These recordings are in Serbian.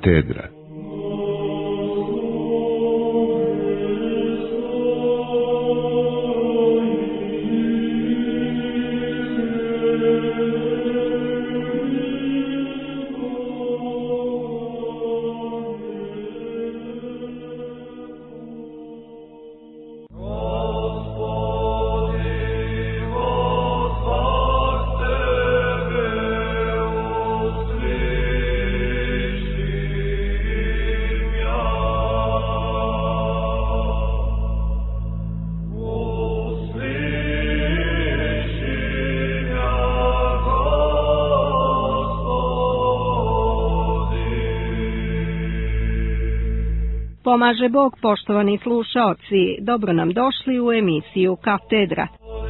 Katedra. Pomaže Bog, poštovani slušaoci, dobro nam došli u emisiju Katedra.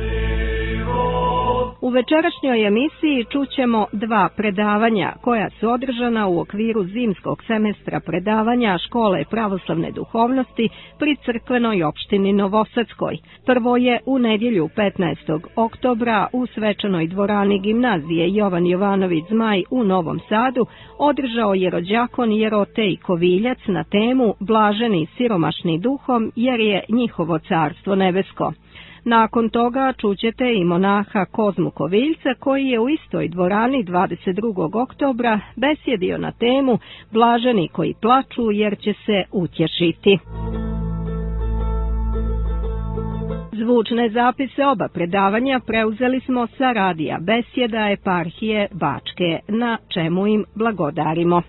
U večerašnjoj emisiji čućemo dva predavanja koja su održana u okviru zimskog semestra predavanja Škole pravoslavne duhovnosti pri crkvenoj opštini Novosadskoj. Prvo je u nedjelju 15. oktobra u svečanoj dvorani gimnazije Jovan Jovanović Zmaj u Novom Sadu održao jerodjakon Jerotej Koviljac na temu Blaženi siromašni duhom jer je njihovo carstvo nebesko. Nakon toga čućete i monaha Kozmu Koviljca koji je u istoj dvorani 22. oktobra besjedio na temu Blaženi koji plaču jer će se utješiti. Zvučne zapise oba predavanja preuzeli smo sa radija Besjeda eparhije Bačke, na čemu im blagodarimo.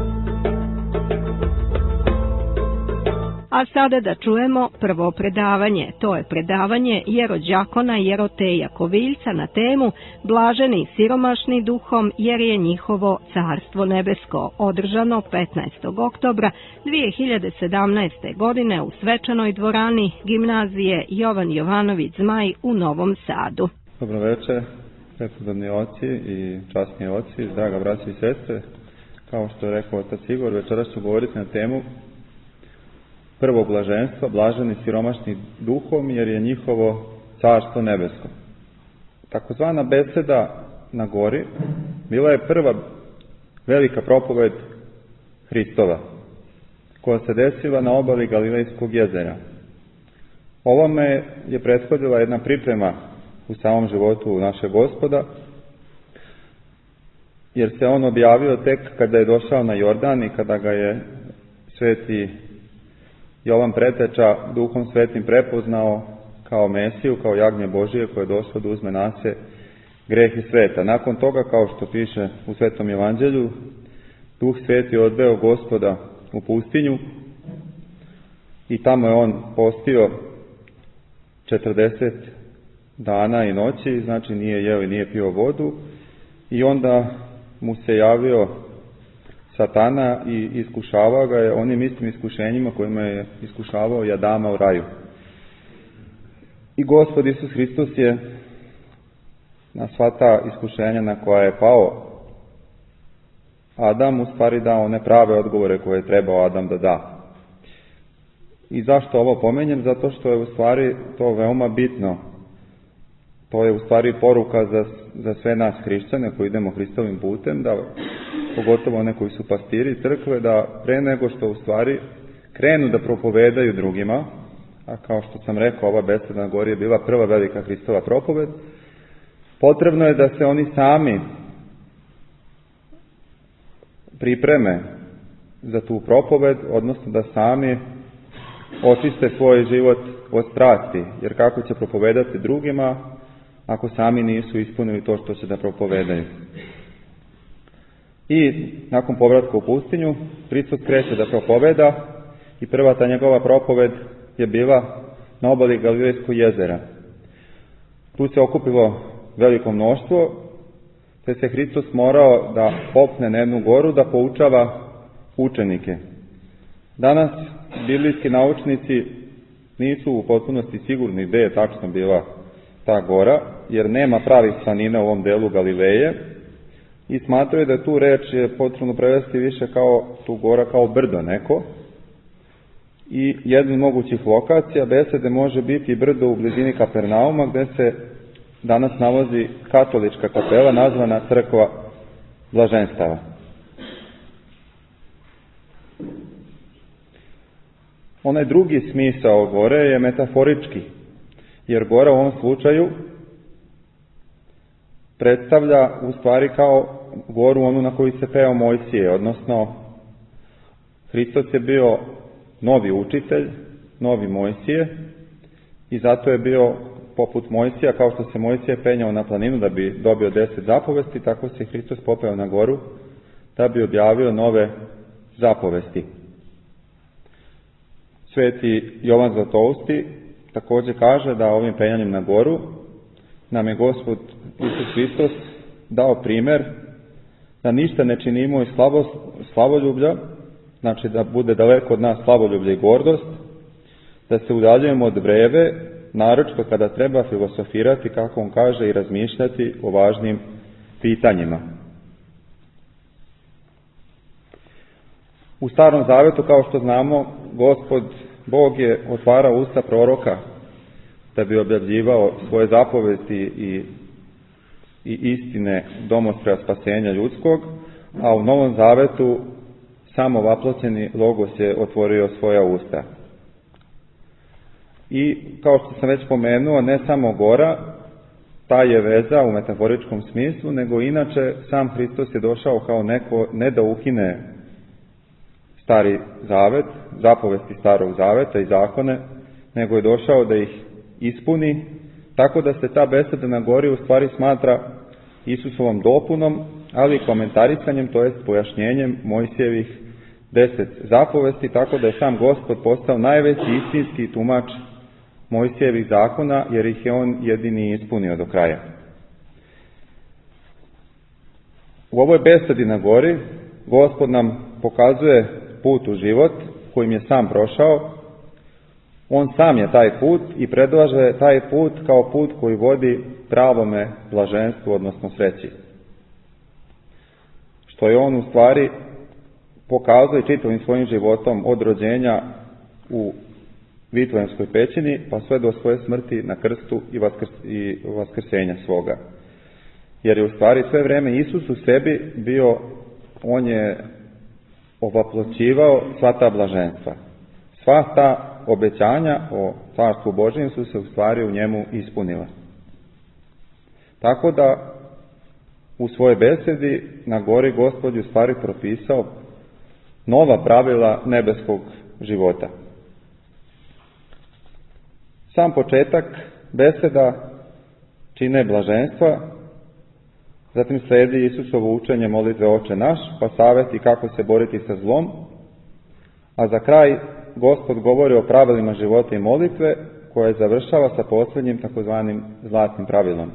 A sada da čujemo prvo predavanje. To je predavanje jerodjakona Jeroteja Koviljca na temu Blaženi siromašni duhom jer je njihovo carstvo nebesko, održano 15. oktobra 2017. godine u svečanoj dvorani gimnazije Jovan Jovanović Zmaj u Novom Sadu. Dobro večer, prepodobni oci i časni oci, draga braća i sestre. Kao što je rekao otac Igor, večeras ću govoriti na temu prvo blaženstvo, blaženi siromašni duhom jer je njihovo carstvo nebesko. Takozvana beseda na gori bila je prva velika propoved Hristova koja se desila na obali Galilejskog jezera. Ovome je prethodila jedna priprema u samom životu našeg Gospoda, jer se on objavio tek kada je došao na Jordan i kada ga je sveti Jovan Preteča Duhom Svetim prepoznao kao Mesiju, kao jagnje Božije koje je došlo da uzme na se greh i sveta. Nakon toga, kao što piše u Svetom Evanđelju, Duh Sveti odveo Gospoda u pustinju i tamo je on postio 40 dana i noći, znači nije jeo i nije pio vodu, i onda mu se javio Satana i iskušavao ga je onim istim iskušenjima kojima je iskušavao i Adama u raju. I Gospod Isus Hristos je na sva ta iskušenja na koja je pao Adam u stvari dao one prave odgovore koje je trebao Adam da da. I zašto ovo pomenjem? Zato što je u stvari to veoma bitno. To je u stvari poruka za sve nas hrišćane koji idemo Hristovim putem, da pogotovo one koji su pastiri crkve, da pre nego što u stvari krenu da propovedaju drugima, a kao što sam rekao, ova beseda na gori je bila prva velika Hristova propoved, potrebno je da se oni sami pripreme za tu propoved, odnosno da sami očiste svoj život od strasti, jer kako će propovedati drugima ako sami nisu ispunili to što će da propovedaju. I nakon povratka u pustinju, Hristos kreće da propoveda i prva ta njegova propoved je bila na obali Galilejskog jezera. Tu se okupilo veliko mnoštvo, te se Hristos morao da popne na jednu goru da poučava učenike. Danas biblijski naučnici nisu u potpunosti sigurni gde je tačno bila ta gora, jer nema pravih planina u ovom delu Galileje, i smatraju da tu reč je potrebno prevesti više kao tu gora kao brdo neko. I jedna od mogućih lokacija besede može biti brdo u blizini Kapernauma, gde se danas nalazi katolička kapela nazvana Crkva blaženstava. Onaj drugi smisao gore je metaforički, jer gora u ovom slučaju predstavlja u stvari kao goru onu na koju se peo Mojsije, odnosno Hristos je bio novi učitelj, novi Mojsije i zato je bio poput Mojsija, kao što se Mojsije penjao na planinu da bi dobio 10 zapovesti, tako se Hristos popeo na goru da bi objavio nove zapovesti. Sveti Jovan Zlatousti također kaže da ovim penjanjem na goru nam je Gospod Isus Hristos dao primjer da ništa ne činimo iz slavoljublja, znači da bude daleko od nas slavoljublje i gordost, da se udaljujemo od vrebe, naročito kada treba filosofirati, kako on kaže, i razmišljati o važnim pitanjima. U Starom Zavetu, kao što znamo, Gospod Bog je otvarao usta proroka da bi objavljivao svoje zapovesti i istine domostroja spasenja ljudskog, a u Novom Zavetu samo vaploćeni Logos je otvorio svoja usta. I kao što sam već spomenuo, ne samo gora, ta je veza u metaforičkom smislu, nego inače sam Hristos je došao kao neko, ne da ukine Stari Zavet, zapovesti Starog Zaveta i zakone, nego je došao da ih ispuni, tako da se ta beseda na gori u stvari smatra Isusovom dopunom, ali i komentarisanjem, to jest pojašnjenjem Mojsijevih 10 zapovesti, tako da je sam Gospod postao najveći istinski tumač Mojsijevih zakona, jer ih je on jedini ispunio do kraja. U ovoj besedi na gori Gospod nam pokazuje put u život kojim je sam prošao. On sam je taj put i predlaže taj put kao put koji vodi pravome blaženstvu, odnosno sreći. Što je on u stvari pokazao i čitavim svojim životom od rođenja u Vitlejemskoj pećini pa sve do svoje smrti na krstu i vaskrsenja svoga. Jer je u stvari sve vrijeme Isus u sebi bio, on je ovaploćivao sva ta blaženstva. Sva ta obećanja o Carstvu Božjem su se u stvari u njemu ispunila. Tako da u svojoj besedi na gori Gospod je u stvari propisao nova pravila nebeskog života. Sam početak beseda čine blaženstva, zatim slijedi Isusovo učenje molitve Oče naš, pa savjeti kako se boriti sa zlom, a za kraj Gospod govori o pravilima života i molitve, koje završava sa posljednjim takozvanim zlatnim pravilom.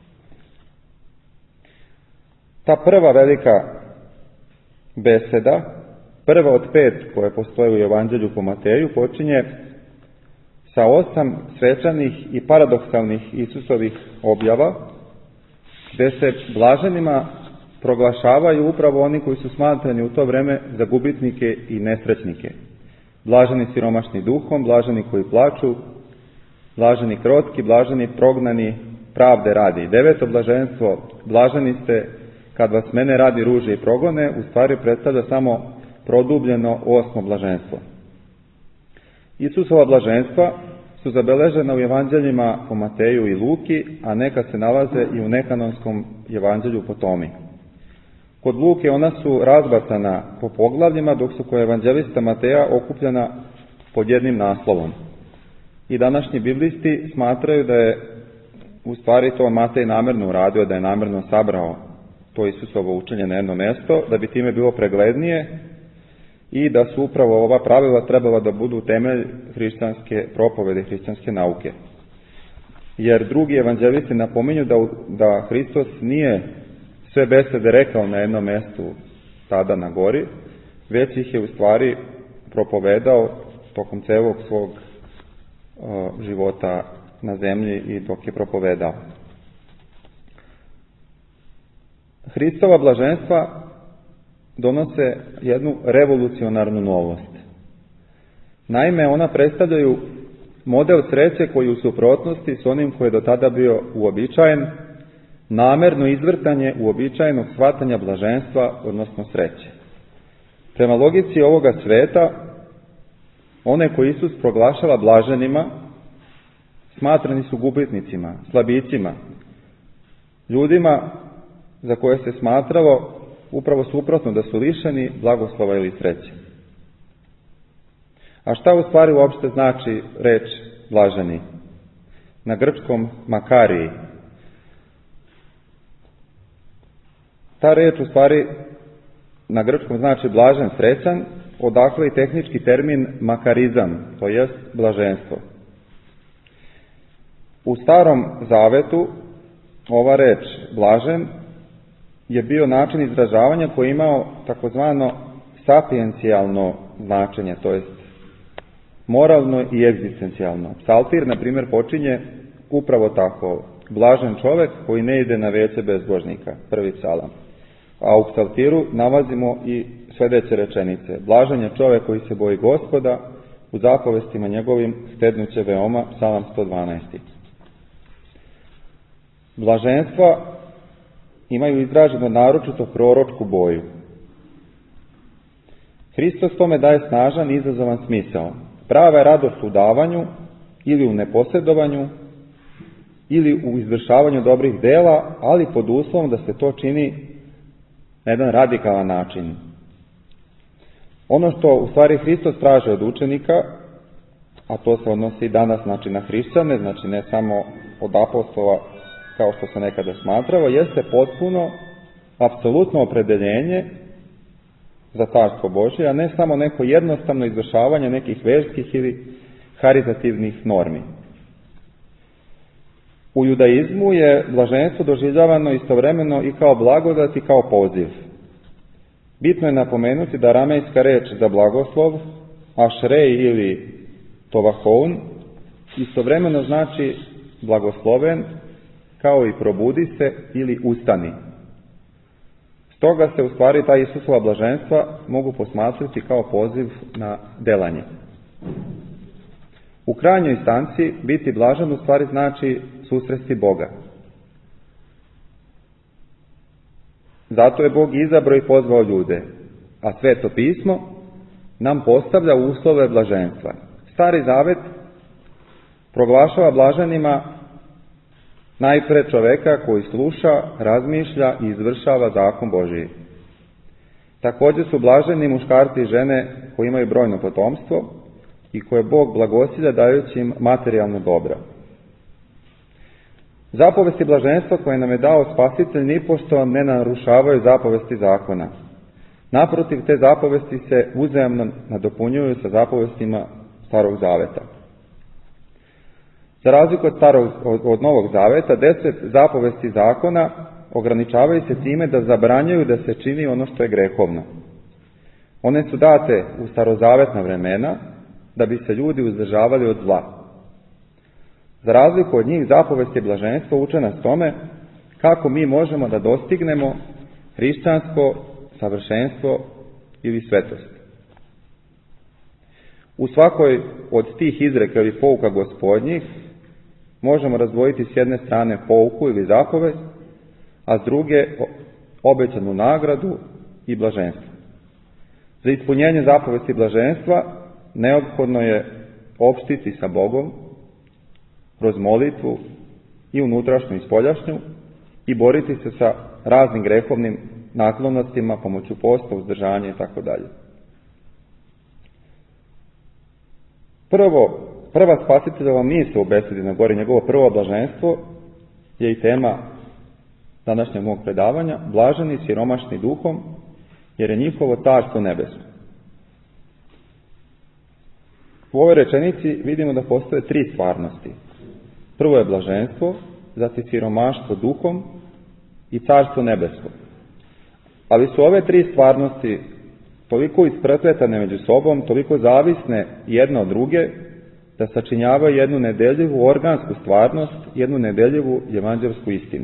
Ta prva velika beseda, prva od 5 koje postoje u Evanđelju po Mateju, počinje sa 8 svečanih i paradoksalnih Isusovih objava, gdje se blaženima proglašavaju upravo oni koji su smatrani u to vrijeme za gubitnike i nesrećnike. Blaženi siromašni duhom, blaženi koji plaču, blaženi krotki, blaženi prognani pravde radi. 9. blaženstvo, blaženi ste kad vas mene radi ruže i progone, u stvari predstavlja samo produbljeno 8. blaženstvo. Isusova blaženstva su zabeležena u evanđeljima po Mateju i Luki, a neka se nalaze i u nekanonskom evanđelju po Tomi. Kod Luke ona su razbacana po poglavljima, dok su kod evanđelista Mateja okupljena pod jednim naslovom. I današnji biblisti smatraju da je u stvari to Matej namjerno uradio, da je namjerno sabrao to Isusovo učenje na jedno mjesto, da bi time bilo preglednije i da su upravo ova pravila trebala da budu temelj hrišćanske propovede, hrišćanske nauke. Jer drugi evanđelisti napominju da Hristos nije sve besede rekao na jednom mjestu tada na gori, već ih je u stvari propovedao tokom celog svog života na zemlji i dok je propovedao. Hristova blaženstva donose jednu revolucionarnu novost. Naime, ona predstavljaju model sreće koji u suprotnosti s onim koji je do tada bio uobičajen, namjerno izvrtanje uobičajenog shvatanja blaženstva, odnosno sreće. Prema logici ovoga sveta, one koje Isus proglašava blaženima, smatrani su gubitnicima, slabicima, ljudima za koje se smatralo upravo suprotno da su lišeni blagoslova ili sreće. A šta u stvari uopšte znači reč blaženi? Na grčkom makariji. Ta reč u stvari na grčkom znači blažen, srećan, odakle i tehnički termin makarizam, to jest blaženstvo. U Starom Zavetu ova reč blažen je bio način izražavanja koji je imao takozvano sapiencijalno značenje, to jest moralno i egzistencijalno. Psaltir, na primjer, počinje upravo tako: blažen čovek koji ne ide na veće bezbožnika, prvi psalam. A u psaltiru nalazimo i sljedeće rečenice: blažen je čovek koji se boji Gospoda, u zapovestima njegovim stednuće veoma, psalam 112. Blaženstva imaju izraženo naročito proročku boju. Hristos tome daje snažan i izazovan smisao. Prava je radost u davanju ili u neposjedovanju ili u izvršavanju dobrih dela, ali pod uslovom da se to čini na jedan radikalan način. Ono što u stvari Hristos traži od učenika, a to se odnosi i danas znači na hrišćane, znači ne samo od apostola kao što se nekada smatralo, jeste potpuno, apsolutno opredeljenje za Carstvo Božje, a ne samo neko jednostavno izvršavanje nekih verskih ili haritativnih normi. U judaizmu je blaženstvo doživljavano istovremeno i kao blagodat i kao poziv. Bitno je napomenuti da aramejska reč za blagoslov, ašrej ili tovahoun, istovremeno znači blagosloven, kao i probudi se ili ustani. Stoga se u stvari ta Isusova blaženstva mogu posmatrati kao poziv na delanje. U krajnjoj instanci biti blažen u stvari znači susresti Boga. Zato je Bog izabrao i pozvao ljude, a Sveto pismo nam postavlja uslove blaženstva. Stari Zavet proglašava blaženima najpre čoveka koji sluša, razmišlja i izvršava zakon Božiji. Također su blaženi muškarci i žene koji imaju brojno potomstvo i koje Bog blagosilja dajući im materijalno dobro. Zapovesti blaženstva koje nam je dao Spasitelj nipošto ne narušavaju zapovesti zakona. Naprotiv, te zapovesti se uzajamno nadopunjuju sa zapovestima Starog Zaveta. Za razliku od Novog Zaveta, 10 zapovesti zakona ograničavaju se time da zabranjuju da se čini ono što je grehovno. One su date u starozavetna vremena da bi se ljudi uzdržavali od zla. Za razliku od njih, zapovesti blaženstva uče nas tome kako mi možemo da dostignemo hrišćansko savršenstvo ili svetost. U svakoj od tih izreka ili pouka Gospodnjih možemo razdvojiti s jedne strane pouku ili zapovest, a s druge obećanu nagradu i blaženstvo. Za ispunjenje zapovesti blaženstva neophodno je opštiti sa Bogom kroz molitvu i unutrašnju i spoljašnju i boriti se sa raznim grehovnim naklonostima pomoću posta, uzdržanja i tako dalje. Prva Spasiteljova misao u besedi na gori, njegovo prvo blaženstvo, je i tema današnjeg mog predavanja: blaženi siromašni duhom, jer je njihovo carstvo nebesko. U ovoj rečenici vidimo da postoje 3 stvarnosti. Prvo je blaženstvo, zatim siromaštvo duhom i carstvo nebesko. Ali su ove 3 stvarnosti toliko isprepletane među sobom, toliko zavisne jedna od druge, da sačinjavaju jednu nedeljivu organsku stvarnost, jednu nedeljivu evanđelsku istinu.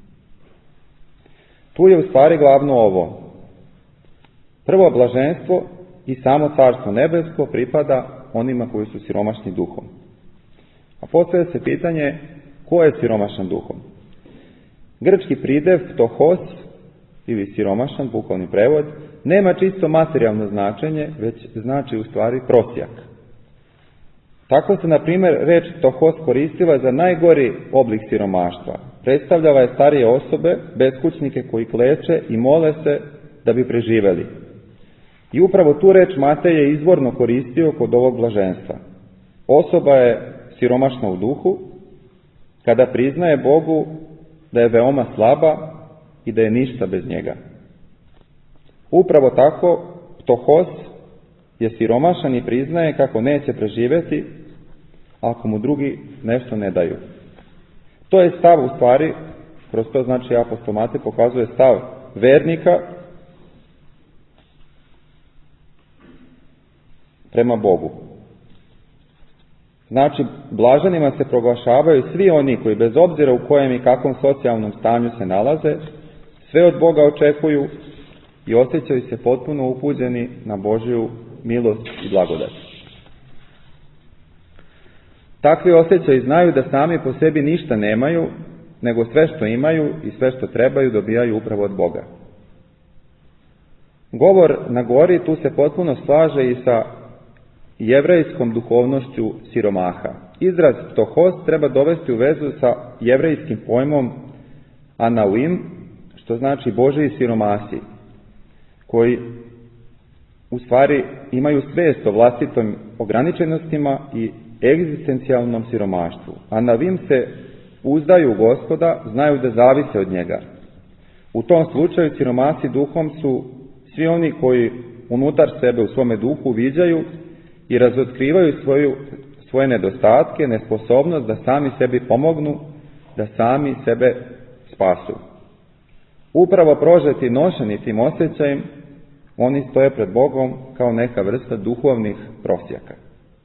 Tu je u stvari glavno ovo: prvo blaženstvo i samo carstvo nebesko pripada onima koji su siromašni duhom. A postavlja se pitanje: ko je siromašan duhom? Grčki pridev ptohos ili siromašan, bukvalni prevod, nema čisto materijalno značenje, već znači u stvari prosjak. Tako se, na primjer, reč ptohos koristila za najgori oblik siromaštva. Predstavljala je starije osobe, beskućnike koji kleče i mole se da bi preživeli. I upravo tu reč Matej je izvorno koristio kod ovog blaženstva. Osoba je siromašna u duhu kada priznaje Bogu da je veoma slaba i da je ništa bez njega. Upravo tako ptohos je siromašan i priznaje kako neće preživjeti ako mu drugi nešto ne daju. To je stav, u stvari, kroz to znači apostol Matej pokazuje stav vernika prema Bogu. Znači, blaženima se proglašavaju svi oni koji bez obzira u kojem i kakvom socijalnom stanju se nalaze, sve od Boga očekuju i osjećaju se potpuno upućeni na Božju milost i blagodat. Takvi osjećaji znaju da sami po sebi ništa nemaju, nego sve što imaju i sve što trebaju dobijaju upravo od Boga. Govor na gori tu se potpuno slaže i sa jevrejskom duhovnošću siromaha. Izraz ptohos treba dovesti u vezu sa jevrejskim pojmom anauim, što znači Božji siromasi, koji u stvari imaju svijest o vlastitom ograničenostima i egzistencijalnom siromaštvu. Anauim se uzdaju u Gospoda, znaju da zavise od njega. U tom slučaju siromasi duhom su svi oni koji unutar sebe u svome duhu viđaju i razotkrivaju svoje nedostatke, nesposobnost da sami sebi pomognu, da sami sebe spasu. Upravo prožeti nošeni tim osjećajem, oni stoje pred Bogom kao neka vrsta duhovnih prosjaka.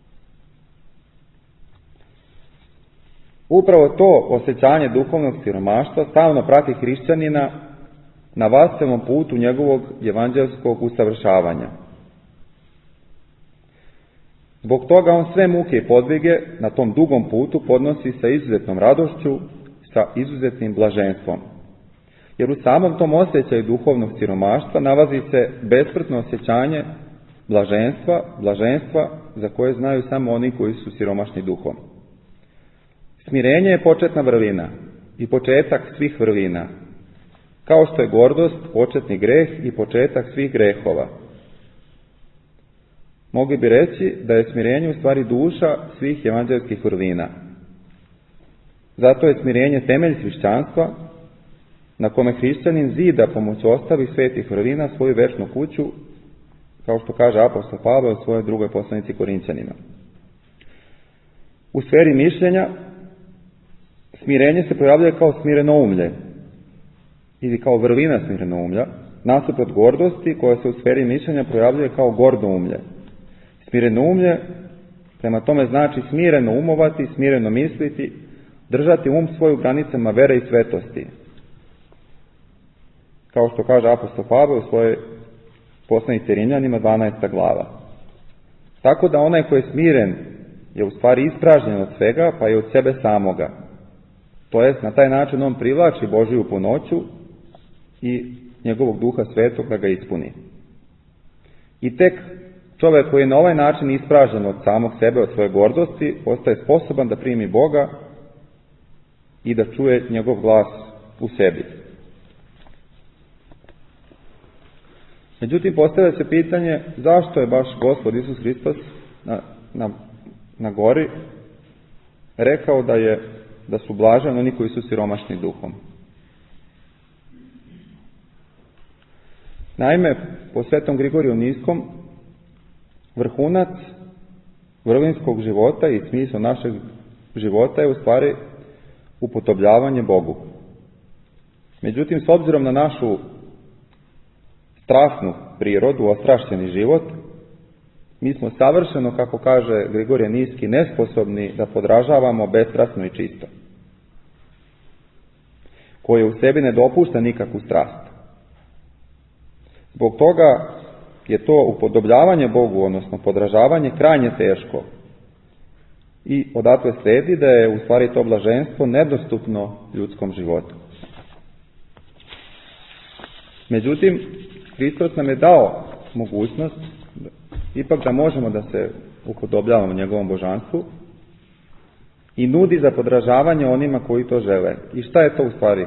Upravo to osjećanje duhovnog siromaštva stalno prati hrišćanina na vaselom putu njegovog evanđelskog usavršavanja. Zbog toga on sve muke i podvige na tom dugom putu podnosi sa izuzetnom radošću, sa izuzetnim blaženstvom. Jer u samom tom osjećaju duhovnog siromaštva nalazi se besmrtno osjećanje blaženstva za koje znaju samo oni koji su siromašni duhom. Smirenje je početna vrlina i početak svih vrlina, kao što je gordost početni greh i početak svih grehova. Mogli bi reći da je smirenje u stvari duša svih evanđelskih vrlina. Zato je smirenje temelj hrišćanstva, na kome hrišćanin zida pomoću ostalih svetih vrlina svoju večnu kuću, kao što kaže apostol Pavle u svojoj drugoj poslanici Korinćanima. U sferi mišljenja smirenje se projavljuje kao smirenoumlje ili kao vrlina smirenoumlja, nasuprot gordosti koja se u sferi mišljenja projavljuje kao gordoumlje. Smirenoumlje prema tome znači smireno umovati, smireno misliti, držati um svoj u granicama vere i svetosti. Kao što kaže apostol Pavle u svojoj poslanici Rimljanima 12. glava. Tako da onaj koji je smiren je u stvari ispražnjen od svega, pa i od sebe samoga. To jest, na taj način on privlači Božju punoću i njegovog Duha Svetog da ga ispuni. I tek čovjek koji je na ovaj način ispražnjen od samog sebe, od svoje gordosti, postaje sposoban da primi Boga i da čuje njegov glas u sebi. Međutim, postavlja se pitanje zašto je baš Gospod Isus Hristos na gori rekao da su blaženi oni koji su siromašni duhom. Naime, po svetom Grigoriju Niskom, vrhunac vrlinskog života i smisao našeg života je u stvari upodobljavanje Bogu. Međutim, s obzirom na našu strasnu prirodu, ostrašćeni život, mi smo savršeno, kako kaže Grigorije Niski, nesposobni da podražavamo bestrasno i čisto, koje u sebi ne dopušta nikakvu strast. Zbog toga je to upodobljavanje Bogu, odnosno podražavanje, krajnje teško. I odatle slijedi da je u stvari to blaženstvo nedostupno ljudskom životu. Međutim, Hristos nam je dao mogućnost ipak da možemo da se upodobljavamo njegovom božanstvu i nudi za podražavanje onima koji to žele. I šta je to u stvari?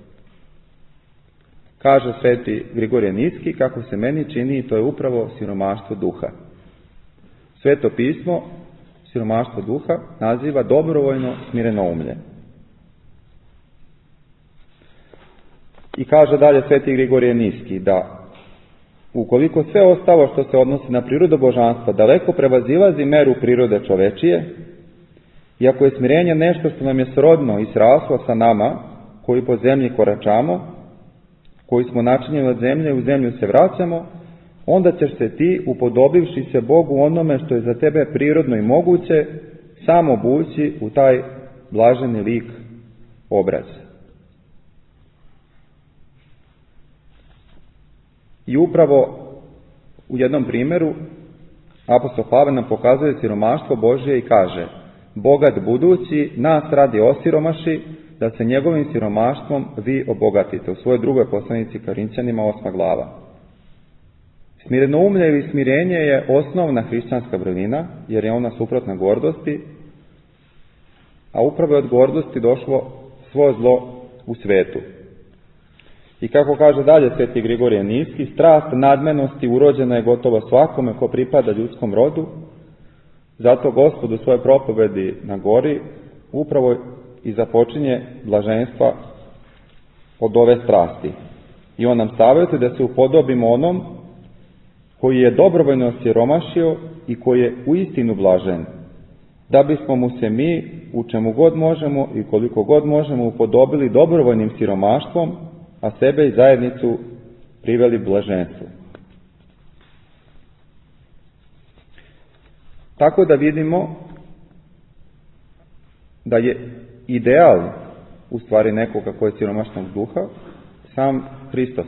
Kaže sveti Grigorije Niski, kako se meni čini, to je upravo siromaštvo duha. Sveto pismo siromaštvo duha naziva dobrovoljno smirenoumlje. I kaže dalje sveti Grigorije Niski da ukoliko sve ostalo što se odnosi na prirodu božanstva daleko prevazilazi meru prirode čovečije, i ako je smirenje nešto što nam je srodno i sraslo sa nama, koji po zemlji koračamo, koji smo načinjeni od zemlje, u zemlju se vraćamo, onda ćeš se ti, upodobivši se Bogu onome što je za tebe prirodno i moguće, sam obući u taj blaženi lik obraz. I upravo u jednom primjeru apostol Pavle nam pokazuje siromaštvo Božje i kaže: bogat budući nas radi osiromaši, da se njegovim siromaštvom vi obogatite. U svojoj drugoj poslanici Korinćanima 8. glava. Smirenoumlje ili smirenje je osnovna hrišćanska vrlina, jer je ona suprotna gordosti, a upravo je od gordosti došlo svo zlo u svetu. I kako kaže dalje sveti Grigorije Niski, strast nadmenosti urođena je gotovo svakome ko pripada ljudskom rodu, zato Gospod u svojoj propovedi na gori upravo i započinje blaženstva od ove strasti. I on nam savjetuje da se upodobimo onom koji je dobrovoljno siromašio i koji je uistinu blažen, da bismo mu se mi u čemu god možemo i koliko god možemo upodobili dobrovoljnim siromaštvom, a sebe i zajednicu priveli blaženstvu. Tako da vidimo da je ideal u stvari nekoga koji je siromašnog duha sam Hristos.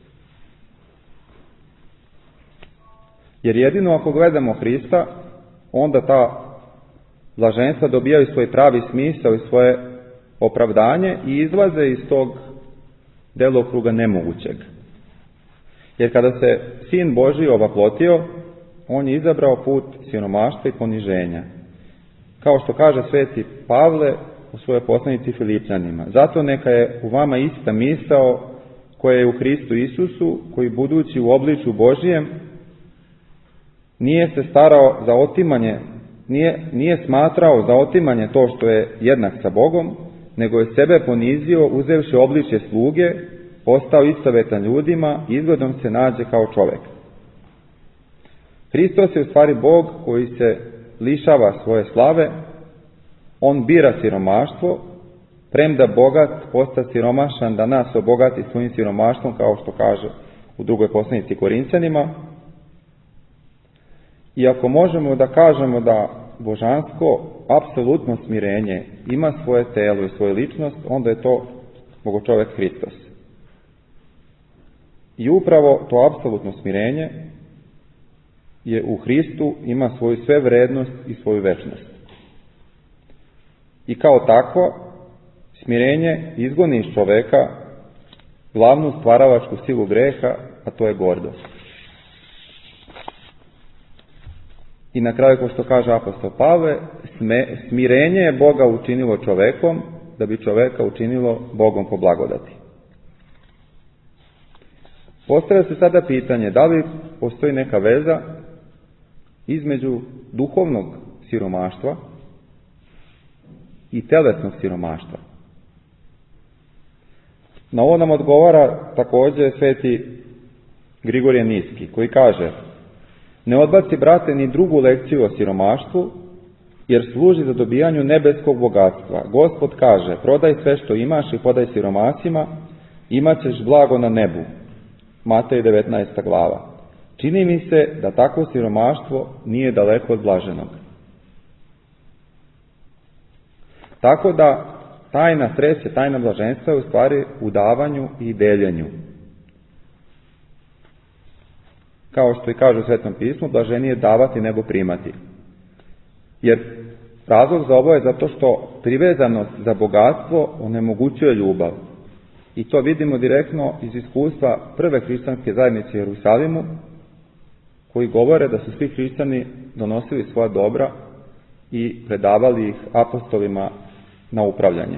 Jer jedino ako gledamo Hrista, onda ta blaženstva dobijaju svoj pravi smisao i svoje opravdanje i izlaze iz tog delokruga nemogućeg. Jer kada se Sin Božji ovaplotio, on je izabrao put siromaštva i poniženja. Kao što kaže sveti Pavle u svojoj poslanici Filipljanima: zato neka je u vama ista misao koja je u Hristu Isusu, koji budući u obličju Božijem nije se starao za otimanje, nije smatrao za otimanje to što je jednak sa Bogom, nego je sebe ponizio, uzevši obličje sluge, postao istovjetan ljudima i izgledom se nađe kao čovjek. Hristos je u stvari Bog koji se lišava svoje slave, on bira siromaštvo, premda bogat posta siromašan da nas obogati svojim siromaštvom, kao što kaže u drugoj poslanici Korinćanima. I ako možemo da kažemo da božansko apsolutno smirenje ima svoje telo i svoju ličnost, onda je to Bogočovjek Hristos. I upravo to apsolutno smirenje je u Hristu, ima svoju sve vrednost i svoju večnost. I kao takvo, smirenje izgoni iz čoveka glavnu stvaralačku silu greha, a to je gordost. I na kraju, kao što kaže apostol Pavle, smirenje je Boga učinilo čovekom, da bi čoveka učinilo Bogom po blagodati. Postavlja se sada pitanje, da li postoji neka veza između duhovnog siromaštva i telesnog siromaštva? Na ovo nam odgovara također sveti Grigorije Niski, koji kaže: ne odbaci, brate, ni drugu lekciju o siromaštvu, jer služi za dobijanju nebeskog bogatstva. Gospod kaže: prodaj sve što imaš i podaj siromasima, imat ćeš blago na nebu. Matej 19. glava. Čini mi se da takvo siromaštvo nije daleko od blaženog. Tako da tajna sreće, tajna blaženstva je u stvari u davanju i deljenju. Kao što i kaže u Svetom pismu, blaženije davati nego primati. Jer razlog za ovo je zato što privezanost za bogatstvo onemogućuje ljubav. I to vidimo direktno iz iskustva prve hrišćanske zajednice u Jerusalimu, koji govore da su svi hrišćani donosili svoja dobra i predavali ih apostolima na upravljanje.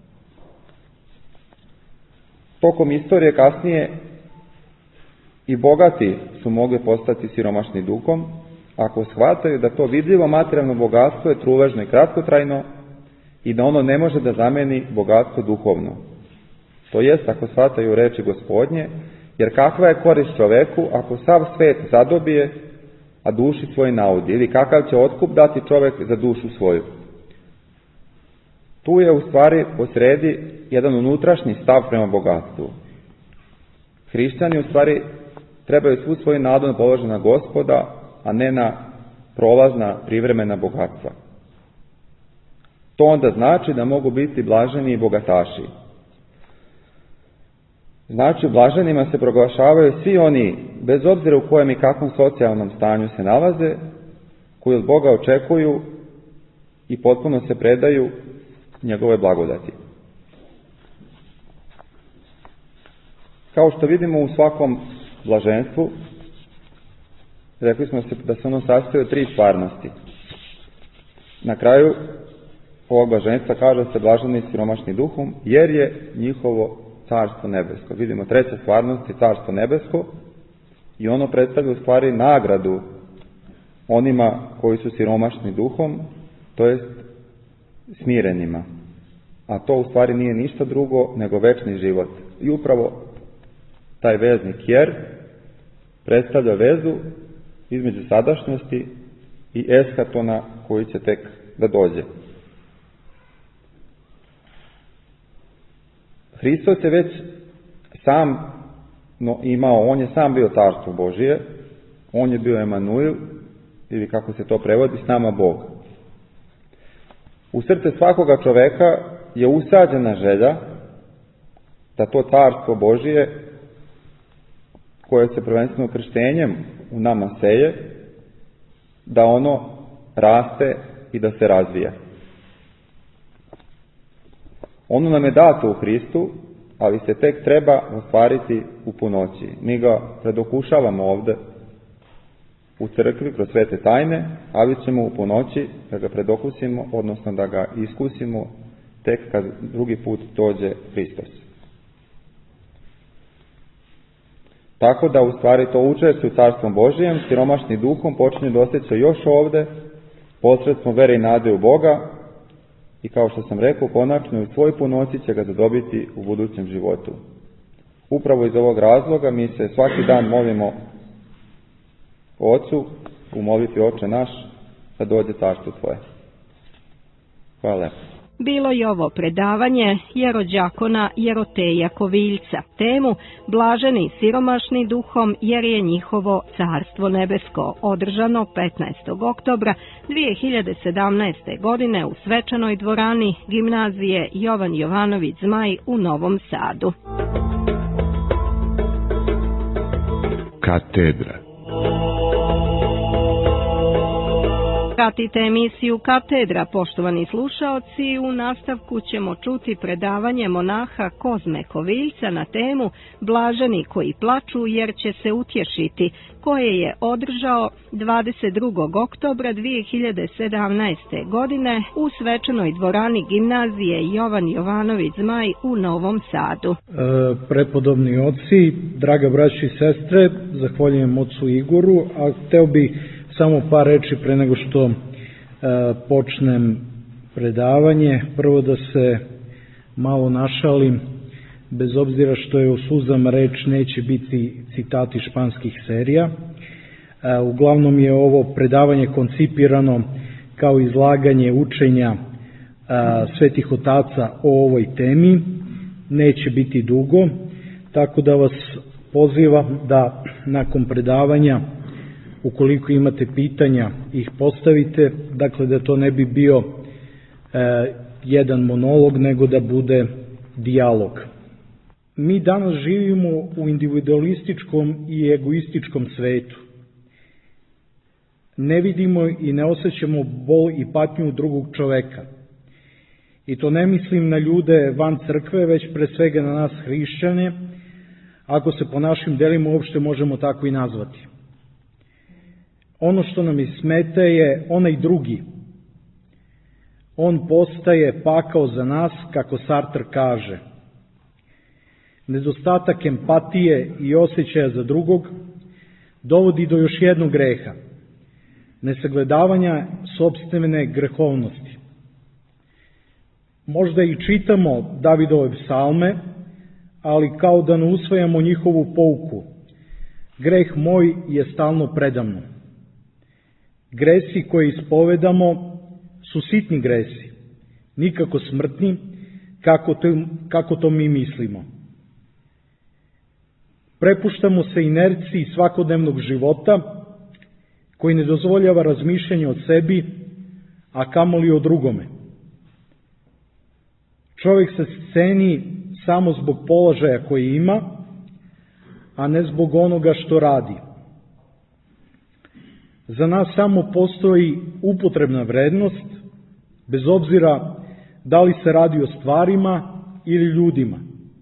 Tokom istorije kasnije i bogati su mogli postati siromašni duhom, ako shvataju da to vidljivo materijalno bogatstvo je truležno i kratkotrajno i da ono ne može da zameni bogatstvo duhovno. To jest, ako shvataju reči Gospodnje, jer kakva je korist čoveku ako sav svet zadobije, a duši svoj naudi, ili kakav će otkup dati čovek za dušu svoju. Tu je u stvari posredi jedan unutrašnji stav prema bogatstvu. Hrišćani u stvari trebaju svu svoju nadu položiti na Gospoda, a ne na prolazna privremena bogatstva. To onda znači da mogu biti blaženi i bogataši. Znači, blaženima se proglašavaju svi oni, bez obzira u kojem i kakvom socijalnom stanju se nalaze, koji od Boga očekuju i potpuno se predaju njegove blagodati. Kao što vidimo u svakom blaženstvu, rekli smo se da se ono sastoji od 3 stvarnosti. Na kraju ovog blaženstva kaže se blaženi siromašni duhom, jer je njihovo carstvo nebesko. Vidimo 3. stvarnost je carstvo nebesko i ono predstavlja u stvari nagradu onima koji su siromašni duhom, to jest smirenima. A to u stvari nije ništa drugo nego večni život. I upravo taj veznik jer predstavlja vezu između sadašnjosti i eskatona koji će tek da dođe. Hristos je već sam imao, on je sam bio carstvo Božije, on je bio Emanuil, ili kako se to prevodi, s nama Bog. U srce svakoga čoveka je usađena želja da to carstvo Božije, koje se prvenstveno krštenjem u nama seje, da ono raste i da se razvija. Ono nam je dato u Hristu, ali se tek treba ostvariti u punoći. Mi ga predokušavamo ovde u crkvi kroz svete tajne, ali ćemo u punoći da ga predokusimo, odnosno da ga iskusimo tek kad drugi put dođe Hristos. Tako da u stvari to učešće u Carstvom Božijem, siromašni duhom počinje da osjeća još ovde, posredstvom vere i nade u Boga, i kao što sam rekao, konačno u svoj punoći će ga zadobiti u budućem životu. Upravo iz ovog razloga mi se svaki dan molimo Ocu, u molitvi Oče naš, da dođe carstvo Tvoje. Hvala lepo. Bilo je ovo predavanje jerođakona Jeroteja Koviljca. Temu Blaženi siromašni duhom jer je njihovo carstvo nebesko, održano 15. oktobra 2017. godine u svečanoj dvorani Gimnazije Jovan Jovanović Zmaj u Novom Sadu. Katedra. Pratite emisiju Katedra, poštovani slušaoci. U nastavku ćemo čuti predavanje monaha Kozme Koviljca na temu Blaženi koji plaču jer će se utješiti, koje je održao 22. oktobra 2017. godine u svečanoj dvorani Gimnazije Jovan Jovanović Zmaj u Novom Sadu. Prepodobni oci, draga braći i sestre, zahvaljujem ocu Igoru, a hteo bi samo par reči pre nego što počnem predavanje. Prvo da se malo našalim, bez obzira što je o suzama reč, neće biti citati španskih serija. Uglavnom je ovo predavanje koncipirano kao izlaganje učenja svetih otaca o ovoj temi. Neće biti dugo, tako da vas pozivam da nakon predavanja, ukoliko imate pitanja, ih postavite, dakle da to ne bi bio jedan monolog, nego da bude dijalog. Mi danas živimo u individualističkom i egoističkom svetu. Ne vidimo i ne osjećamo bol i patnju drugog čoveka. I to ne mislim na ljude van crkve, već pre svega na nas hrišćane, ako se po našim delima uopšte možemo tako i nazvati. Ono što nam smeta je onaj drugi. On postaje pakao za nas, kako Sartre kaže. Nedostatak empatije i osjećaja za drugog dovodi do još jednog greha, nesagledavanja sopstvene grehovnosti. Možda i čitamo Davidove psalme, ali kao da ne usvajamo njihovu pouku. Greh moj je stalno predamno. Gresi koje ispovedamo su sitni gresi, nikako smrtni, kako to mi mislimo. Prepuštamo se inerciji svakodnevnog života, koji ne dozvoljava razmišljanje o sebi, a kamoli o drugome. Čovjek se ceni samo zbog položaja koji ima, a ne zbog onoga što radi. Za nas samo postoji upotrebna vrednost, bez obzira da li se radi o stvarima ili ljudima.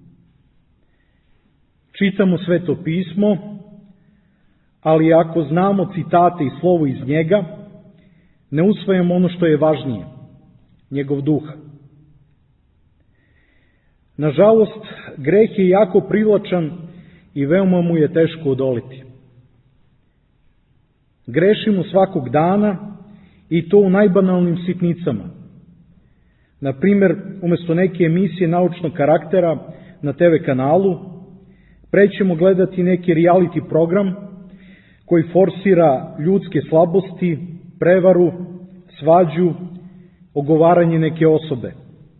Čitamo Sveto pismo, ali ako znamo citate i slovo iz njega, ne usvajamo ono što je važnije, njegov duh. Nažalost, greh je jako privlačan i veoma mu je teško odoliti. Grešimo svakog dana i to u najbanalnim sitnicama. Na primjer, umjesto neke emisije naučnog karaktera na TV kanalu, prećemo gledati neki reality program koji forsira ljudske slabosti, prevaru, svađu, ogovaranje neke osobe.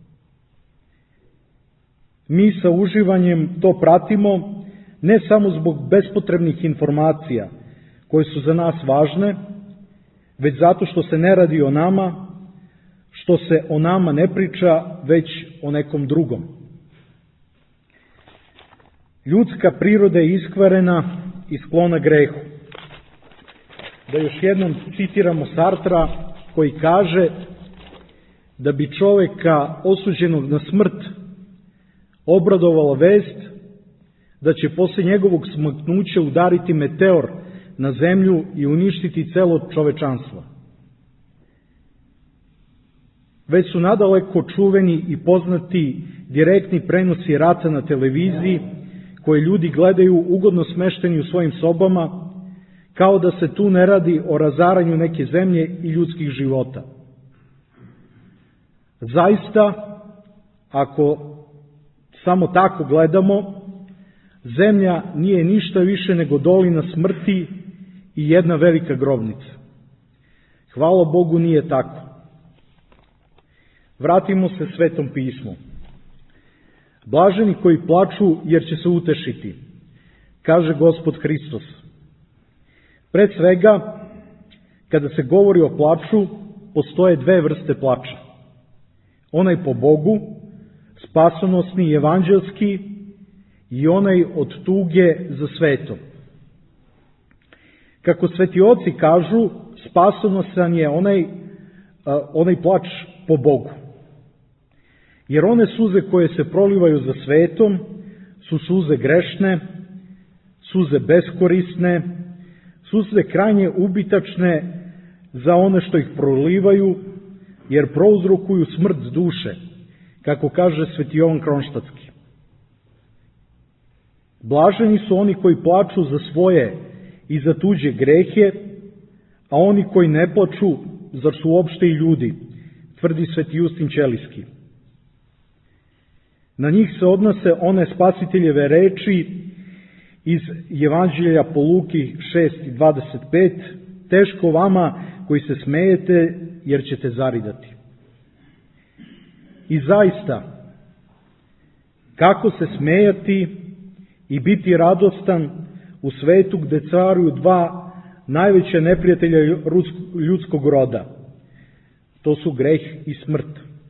Mi sa uživanjem to pratimo ne samo zbog bespotrebnih informacija koje su za nas važne, već zato što se ne radi o nama, što se o nama ne priča, već o nekom drugom. Ljudska priroda je iskvarena i sklona grehu. Da još jednom citiramo Sartra, koji kaže da bi čoveka osuđenog na smrt obradovala vest da će posle njegovog smaknuća udariti meteor na zemlju i uništiti celo čovečanstvo. Već su nadaleko čuveni i poznati direktni prenosi rata na televiziji, koje ljudi gledaju ugodno smešteni u svojim sobama, kao da se tu ne radi o razaranju neke zemlje i ljudskih života. Zaista, ako samo tako gledamo, zemlja nije ništa više nego dolina smrti i jedna velika grobnica. Hvala Bogu, nije tako. Vratimo se Svetom pismu. Blaženi koji plaču, jer će se utešiti, kaže Gospod Hristos. Pred svega, kada se govori o plaču, postoje dve vrste plača. Onaj po Bogu, spasonosni i evanđelski, i onaj od tuge za svetom. Kako sveti oci kažu, spasonosan je onaj plač po Bogu. Jer one suze koje se prolivaju za svetom su suze grešne, suze beskorisne, suze krajnje ubitačne za one što ih prolivaju, jer prouzrokuju smrt duše, kako kaže sveti Jovan Kronštatski. Blaženi su oni koji plaču za svoje i za tuđe grehe, a oni koji ne plaču, zar su uopšte i ljudi, tvrdi sveti Justin Ćelijski. Na njih se odnose one spasiteljeve reči iz Evanđelja po Luki 6:25, teško vama koji se smejete, jer ćete zaridati. I zaista, kako se smejati i biti radostan u svetu gde caruju dva najveća neprijatelja ljudskog roda. To su greh i smrt.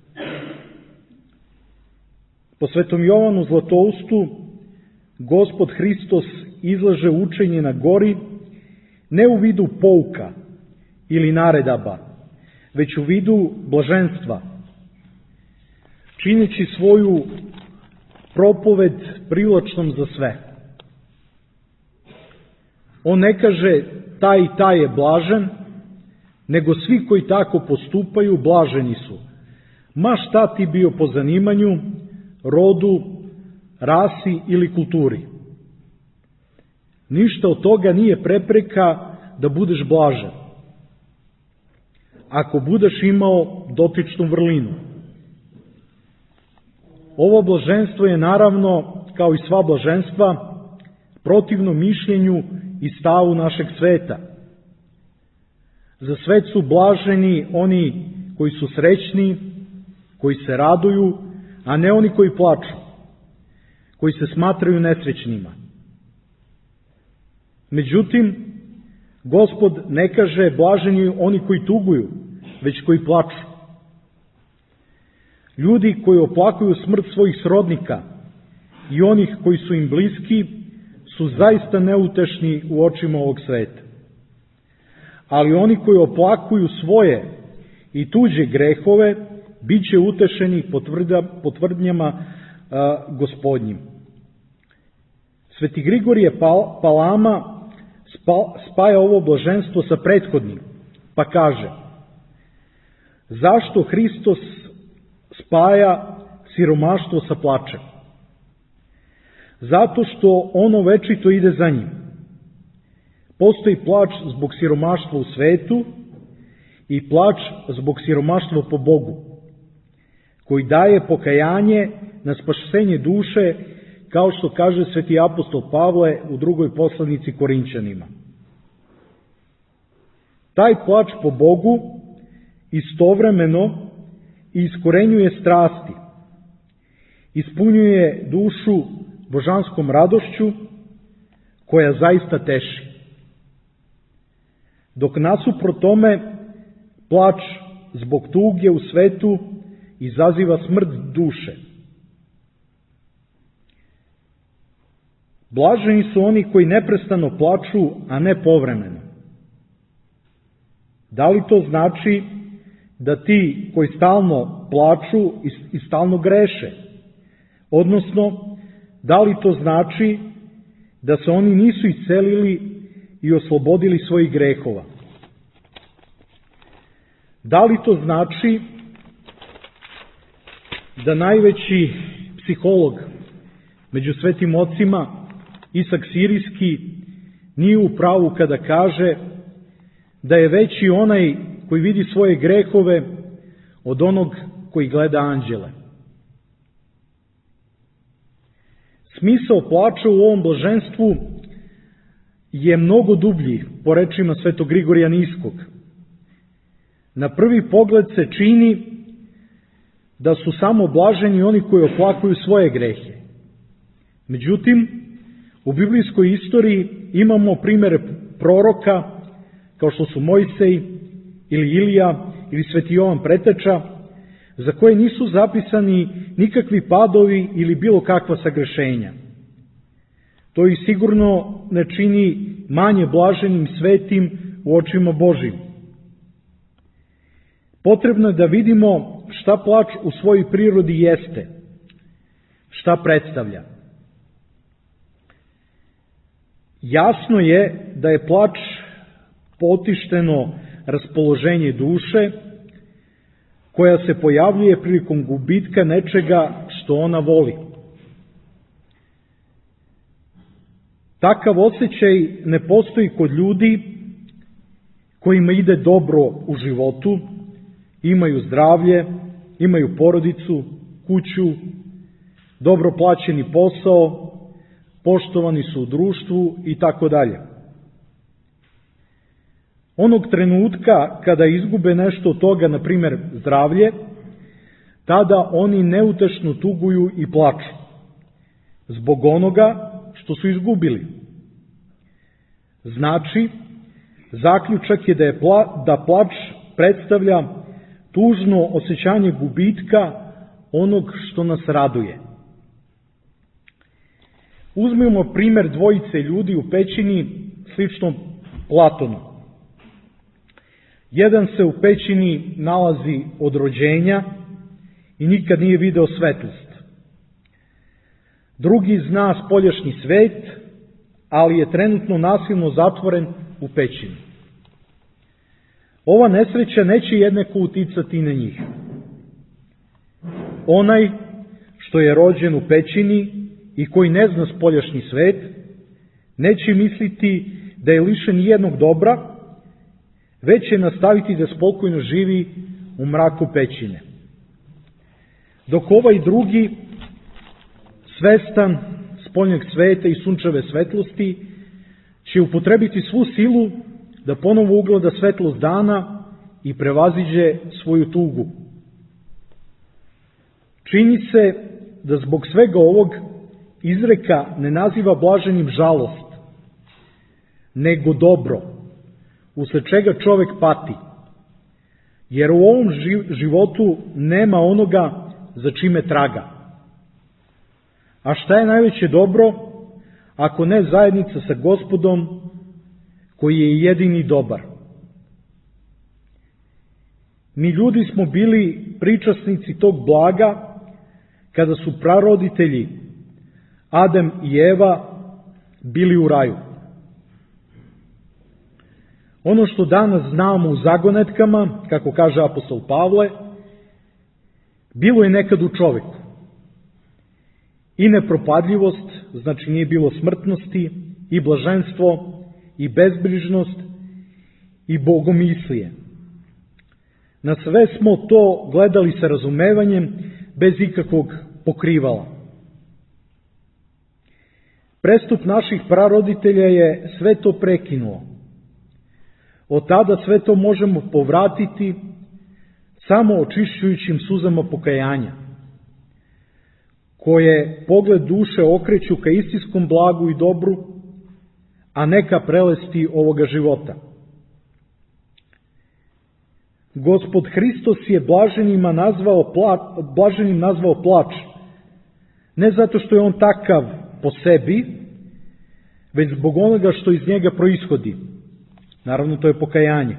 Po svetom Jovanu Zlatoustu Gospod Hristos izlaže učenje na gori ne u vidu pouka ili naredaba, već u vidu blaženstva. čineći svoju propoved privlačnom za sve. On ne kaže taj i taj je blažen, nego svi koji tako postupaju blaženi su. Ma šta ti bio po zanimanju, rodu, rasi ili kulturi. Ništa od toga nije prepreka da budeš blažen, ako budeš imao dotičnu vrlinu. Ovo blaženstvo je naravno, kao i sva blaženstva, protivno mišljenju i stavu našeg sveta. Za svet su blaženi oni koji su srećni, koji se raduju, a ne oni koji plaču, koji se smatraju nesrećnima. Međutim, Gospod ne kaže blaženi oni koji tuguju, već koji plaču. Ljudi koji oplakuju smrt svojih srodnika i onih koji su im bliski su zaista neutešni u očima ovog sveta. Ali oni koji oplakuju svoje i tuđe grehove bit će utešeni po tvrdnjama Gospodnjim. Sveti Grigorije Palama spaja ovo blaženstvo sa prethodnim, pa kaže: zašto Hristos spaja siromaštvo sa plačem? Zato što ono večito ide za njim. Postoji plač zbog siromaštva u svetu i plač zbog siromaštva po Bogu, koji daje pokajanje na spašenje duše, kao što kaže sveti apostol Pavle u drugoj poslanici Korinćanima. Taj plač po Bogu istovremeno iskorenjuje strasti, ispunjuje dušu božanskom radošću koja zaista teši. Dok nasuprot tome plač zbog tuge u svetu izaziva smrt duše. Blaženi su oni koji neprestano plaču, a ne povremeno. Da li to znači da ti koji stalno plaču i stalno greše? Odnosno, da li to znači da se oni nisu iscelili i oslobodili svojih grehova? Da li to znači da najveći psiholog među svetim ocima, Isak Sirijski, nije u pravu kada kaže da je veći onaj koji vidi svoje grehove od onog koji gleda anđele? Smisao plača u ovom blaženstvu je mnogo dublji, po rečima svetog Grigorija Niskog. Na prvi pogled se čini da su samo blaženi oni koji oplakuju svoje grehe. Međutim, u biblijskoj istoriji imamo primere proroka kao što su Mojsej ili Ilija ili sveti Jovan Preteča, za koje nisu zapisani nikakvi padovi ili bilo kakva sagrešenja. To ih sigurno ne čini manje blaženim, svetim u očima Božjim. Potrebno je da vidimo šta plač u svojoj prirodi jeste, šta predstavlja. Jasno je da je plač potišteno raspoloženje duše koja se pojavljuje prilikom gubitka nečega što ona voli. Takav osjećaj ne postoji kod ljudi kojima ide dobro u životu, imaju zdravlje, imaju porodicu, kuću, dobro plaćeni posao, poštovani su u društvu i tako dalje. Onog trenutka kada izgube nešto od toga, na primjer zdravlje, tada oni neutešno tuguju i plaču zbog onoga što su izgubili. Znači, zaključak je da plač predstavlja tužno osjećanje gubitka onog što nas raduje. Uzmimo primjer dvojice ljudi u pećini slično Platonu. Jedan se u pećini nalazi od rođenja i nikad nije video svetlost. Drugi zna spoljašnji svet, ali je trenutno nasilno zatvoren u pećini. Ova nesreća neće jednako uticati na njih. Onaj što je rođen u pećini i koji ne zna spoljašnji svet, neće misliti da je lišen jednog dobra, već će nastaviti da spokojno živi u mraku pećine. Dok ovaj drugi, svestan spoljnog sveta i sunčeve svetlosti, će upotrebiti svu silu da ponovo ugleda svetlost dana i prevaziđe svoju tugu. Čini se da zbog svega ovog izreka ne naziva blaženim žalost, nego dobro, usled čega čovek pati, jer u ovom životu nema onoga za čime traga. A šta je najveće dobro, ako ne zajednica sa Gospodom, koji je jedini dobar? Mi ljudi smo bili pričasnici tog blaga kada su praroditelji Adam i Eva bili u raju. Ono što danas znamo u zagonetkama, kako kaže apostol Pavle, bilo je nekad u čoveku. I nepropadljivost, znači nije bilo smrtnosti, i blaženstvo, i bezbrižnost, i bogomislije. Na sve smo to gledali sa razumevanjem, bez ikakvog pokrivala. Prestup naših praroditelja je sve to prekinuo. Od tada sve to možemo povratiti samo očišćujućim suzama pokajanja, koje pogled duše okreću ka istinskom blagu i dobru, a ne ka prelesti ovoga života. Gospod Hristos je blaženim nazvao plač, ne zato što je on takav po sebi, već zbog onoga što iz njega proishodi. Naravno, to je pokajanje.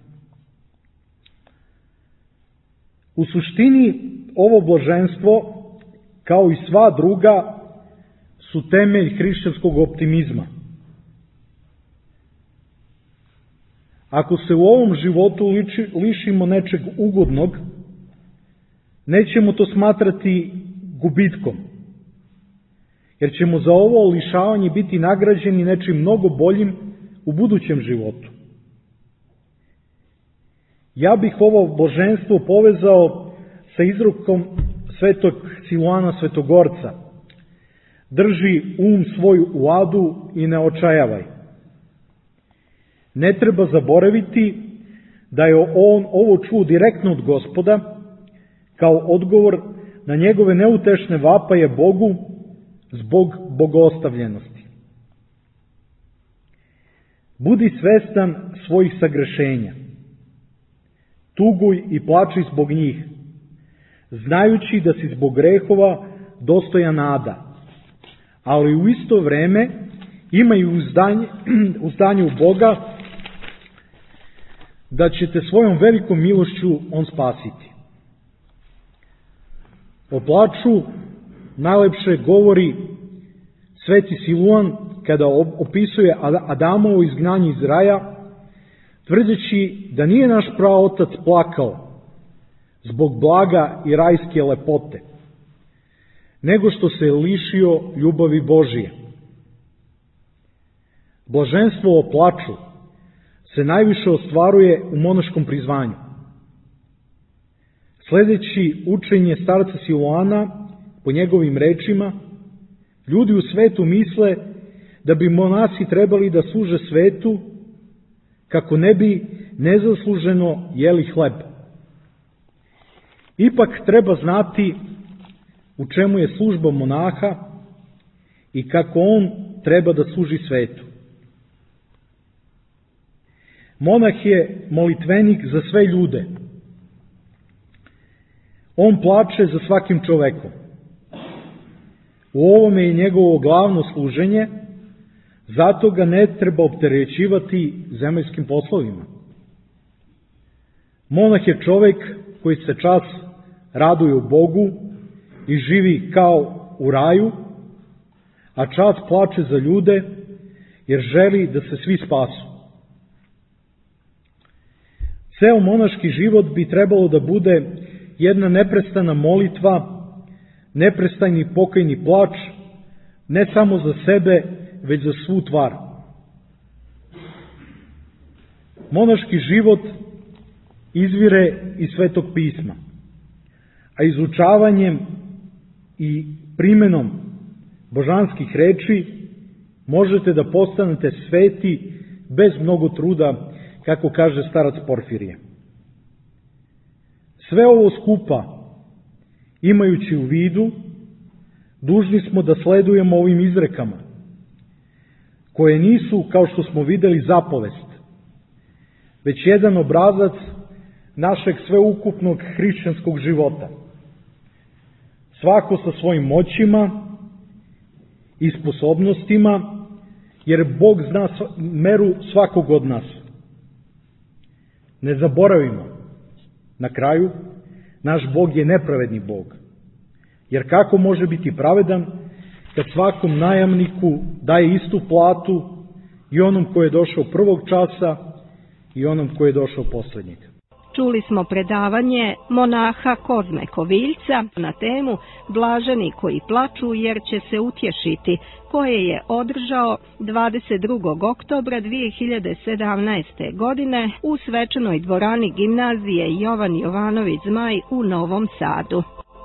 U suštini, ovo blaženstvo, kao i sva druga, su temelj hrišćanskog optimizma. Ako se u ovom životu lišimo nečeg ugodnog, nećemo to smatrati gubitkom, jer ćemo za ovo lišavanje biti nagrađeni nečim mnogo boljim u budućem životu. Ja bih ovo blaženstvo povezao sa izrekom svetog Siluana Svetogorca: drži um svoj u adu i ne očajavaj. Ne treba zaboraviti da je on ovo čuo direktno od Gospoda, kao odgovor na njegove neutešne vapaje Bogu zbog bogoostavljenosti. Budi svestan svojih sagrešenja. Tuguj i plači zbog njih, znajući da si zbog grehova dostojan nada, ali u isto vreme imaju uzdanje u Boga da će te svojom velikom milošću on spasiti. O plaču najlepše govori sveti Siluan kada opisuje Adamovo izgnanje iz raja, tvrdeći da nije naš praotac plakao zbog blaga i rajske lepote, nego što se lišio ljubavi Božije. Blaženstvo o plaču se najviše ostvaruje u monaškom prizvanju. Sledeći učenje starca Siluana, po njegovim rečima, ljudi u svetu misle da bi monasi trebali da služe svetu kako ne bi nezasluženo jeli hleb. Ipak treba znati u čemu je služba monaha i kako on treba da služi svetu. Monah je molitvenik za sve ljude. On plače za svakim čovekom. U ovome je njegovo glavno služenje, zato ga ne treba opterećivati zemaljskim poslovima. Monah je čovek koji se čas raduje u Bogu i živi kao u raju, a čas plače za ljude jer želi da se svi spasu. Ceo monaški život bi trebalo da bude jedna neprestana molitva, neprestajni pokajni plač, ne samo za sebe, već za svu tvar. Monaški život izvire iz Svetog pisma, a izučavanjem i primenom božanskih reči možete da postanete sveti bez mnogo truda, kako kaže starac Porfirije. Sve ovo skupa, imajući u vidu, dužni smo da sledujemo ovim izrekama, koje nisu, kao što smo videli, zapovest, već jedan obrazac našeg sveukupnog hrišćanskog života. Svako sa svojim moćima i sposobnostima, jer Bog zna meru svakog od nas. Ne zaboravimo, na kraju, naš Bog je nepravedni Bog. Jer kako može biti pravedan kad svakom najamniku daje istu platu, i onom koji je došao prvog časa i onom koji je došao poslednjeg? Čuli smo predavanje monaha Kozme Koviljca na temu Blaženi koji plaču jer će se utješiti, koje je održao 22. oktobra 2017. godine u svečanoj dvorani gimnazije Jovan Jovanović Zmaj u Novom Sadu.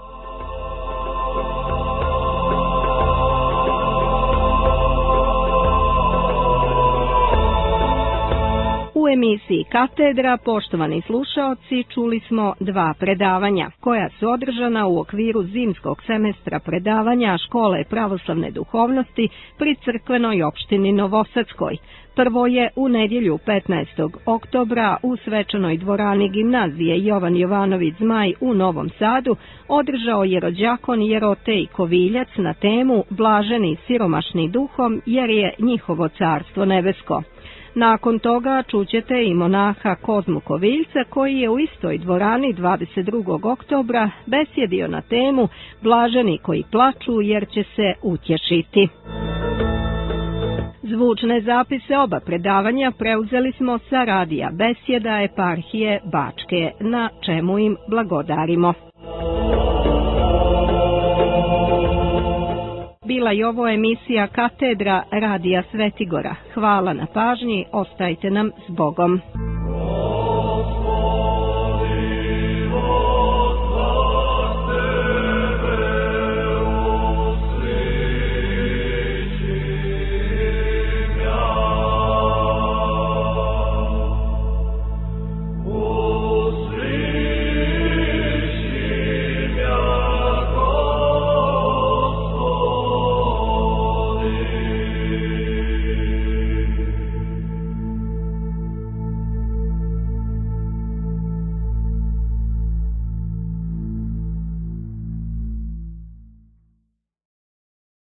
U emisiji Katedra, poštovani slušaoci, čuli smo 2 predavanja, koja su održana u okviru zimskog semestra predavanja Škole pravoslavne duhovnosti pri crkvenoj opštini Novosadskoj. Prvo je u nedjelju 15. oktobra u svečanoj dvorani gimnazije Jovan Jovanović Zmaj u Novom Sadu održao jerođakon Jerotej Koviljac na temu Blaženi siromašni duhom jer je njihovo carstvo nebesko. Nakon toga čućete i monaha Kozmu Koviljca koji je u istoj dvorani 22. oktobra besjedio na temu Blaženi koji plaču jer će se utješiti. Zvučne zapise oba predavanja preuzeli smo sa radija Besjeda eparhije Bačke, na čemu im blagodarimo. Bila je ovo emisija Katedra radija Svetigora. Hvala na pažnji, ostajte nam s Bogom.